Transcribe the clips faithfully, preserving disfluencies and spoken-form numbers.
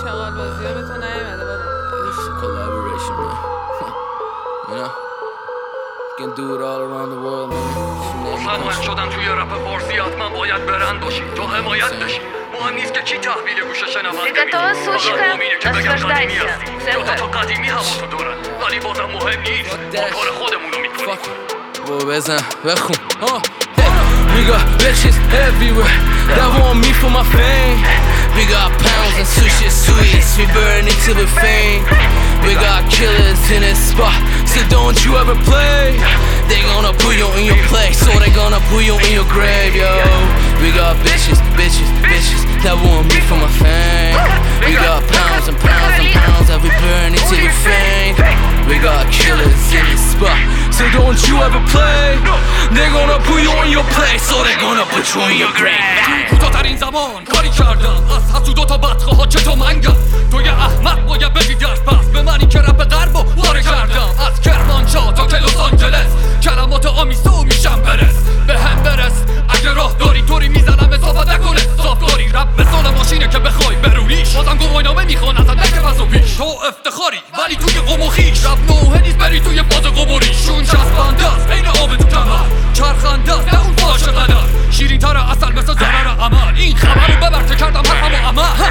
شغال بازی ها به تو نیومده بابا. It's a collaboration, man. You know? You can do it all around the world, man. مطمئن شدم توی رپ فارسی حتما باید برند باشی تو حمایت بشی. مهم نیست که کی تحویل گوش شنونده Приготовилась сучка, наслаждайся. یا تا قدیمی هوا تو دورن ولی بازم مهم نیست ما کار خودمونو میکنیم. برو بزن بخون. We got bitches everywhere that want me for my fame. We got pounds and sushi sweets, we burn it till we faint. We got killers in this spot, so don't you ever play. They gonna put you in your place, so they gonna put you in your grave, yo. We got bitches, bitches, bitches that want me for my fame. We got pounds and pounds and pounds that we burn it till we faint. We got killers in this spot, so don't you ever play. They gonna put you in your place, so they gonna put you in your grave. کوتاه‌ترین زمان کاری کردم از حسود تا بدخواه ها چه تو منگم. توی احمق باید بدی درس پس به منی که رپ غرب و واره کردم. از کرمانشاه تا که لس آنجلس کلمات آمیزه و میشم برس به هم برس. اگه راه داری طوری میزنم اضافه نکن حساب داری. رپ مثال ماشینه که بخوای بروریش بازم گواهینامه میخوان ازت نکه پس و پیش. تو افتخاری ولی توی قم و خویش رپ نوحه نیست بری توی فاز قمری. شون چسبنده است بین آب تو کمر چرخنده است نه اون فاش قدر شیرین تر اصل مثل ضرر عمل. این خبر رو ببرته کردم حرفم و عمل.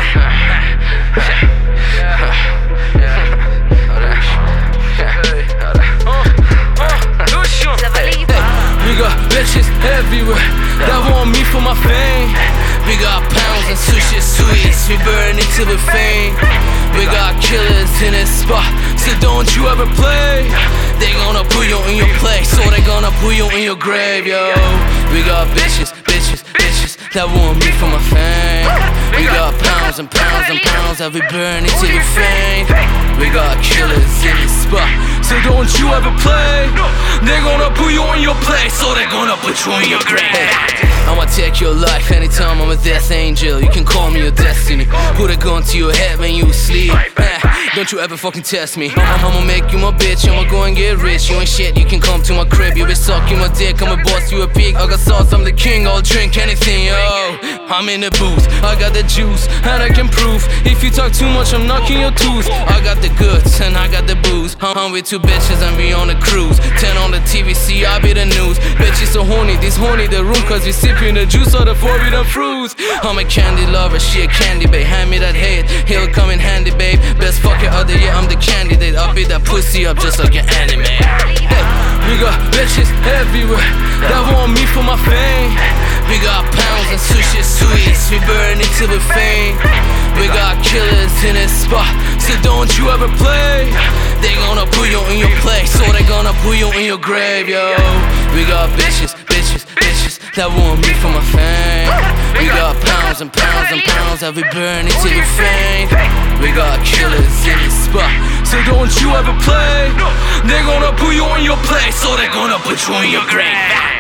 We got bitches everywhere that want me for my fame. We got pounds and sushi sweets, we burn it till we faint. We got killers in this spot, so don't you ever play. They gonna put you in your place, so they gonna put you in your grave, yo. We got bitches, bitches, bitches that want me for my fame. We got pounds and pounds and pounds that we burn it till we faint. We got killers in this spot, so don't you ever play. They gonna put you in your place, so they gonna put you in your grave. I'ma take your life anytime I'm a death angel. You can call me your destiny. Put a gun to your head when you sleep. Don't you ever fucking test me. I'ma make you my bitch, I'ma go and get rich. You ain't shit, you can come to my crib. You be sucking my dick, I'ma boss you a pig. I got sauce, I'm the king, I'll drink anything, yo. I'm in the booth, I got the juice, and I can prove. If you talk too much, I'm knocking your tooth. I got the goods, and I got the booze. I'm with two bitches and we on a cruise. Ten on the T V, see I be the news. Bitches so horny, this horny the room, cause we sipping the juice of the forbidden fruits. I'm a candy lover, she a candy babe. Hand me that head, he'll come in handy, babe. Best fucker of the year, I'm the candidate. I'll beat that pussy up just like an anime. Hey, we got bitches everywhere that want me for my fame. We got pounds and sushi sweets, we burn it till we faint. We got killers in this spot, so don't you ever play. They gonna put you in your place, so they gonna put you in your grave, yo. We got bitches, bitches, bitches that want me for my fame. We got pounds and pounds and pounds that we burn it till we faint. We got killers in this spot, so don't you ever play. They gonna put you in your place, so they gonna put you in your grave.